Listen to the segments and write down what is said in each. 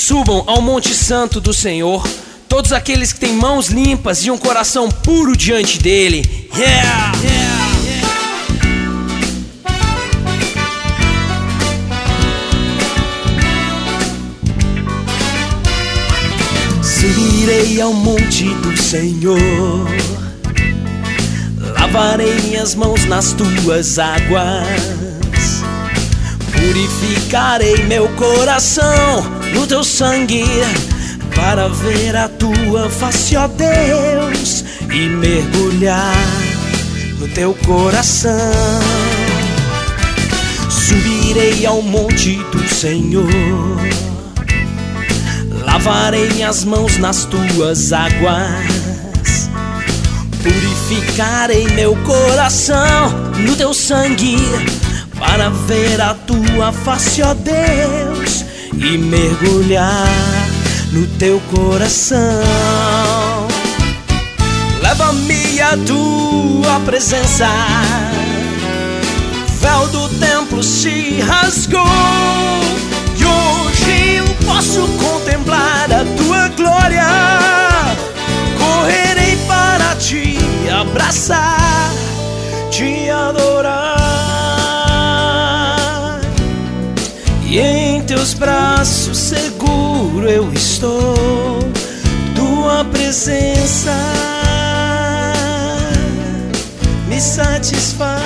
Subam ao Monte Santo do Senhor todos aqueles que têm mãos limpas e um coração puro diante dele. Yeah! Subirei ao monte do Senhor, lavarei minhas mãos nas tuas águas, purificarei meu coração no teu sangue, para ver a tua face, ó Deus, e mergulhar no teu coração. Subirei ao monte do Senhor, lavarei minhas mãos nas tuas águas, purificarei meu coração no teu sangue, para ver a tua face, ó Deus, e mergulhar no teu coração. Leva-me à tua presença, o véu do templo se rasgou, e hoje eu posso contemplar a tua glória. Correrei para te abraçar, te adorar, e em teus braços seguro eu estou. Tua presença me satisfaz.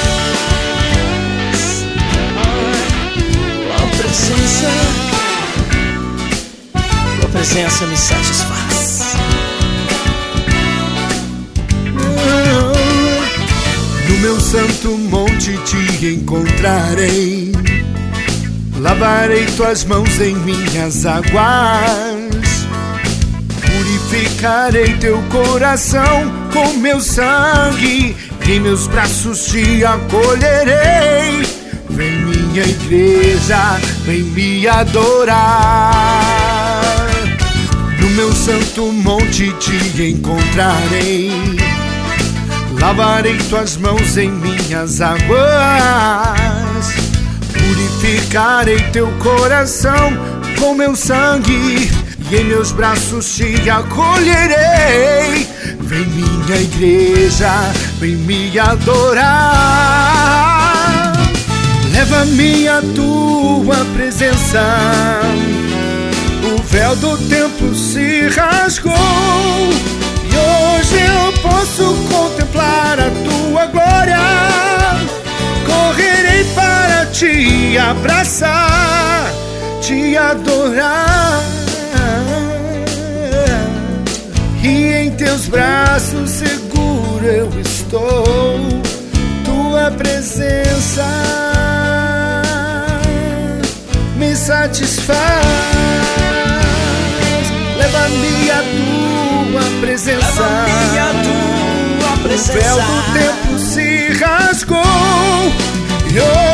Tua presença me satisfaz. No meu santo monte te encontrarei, lavarei tuas mãos em minhas águas, purificarei teu coração com meu sangue, em meus braços te acolherei. Vem minha igreja, vem me adorar. No meu santo monte te encontrarei, lavarei tuas mãos em minhas águas, purificarei teu coração com meu sangue, e em meus braços te acolherei. Vem minha igreja, vem me adorar. Leva-me à tua presença, o véu do templo se rasgou, e hoje eu posso contemplar a tua glória. Correrei para te abraçar, te adorar, e em teus braços seguro eu estou. Tua presença me satisfaz. Leva-me à tua presença, o véu do templo se rasgou, e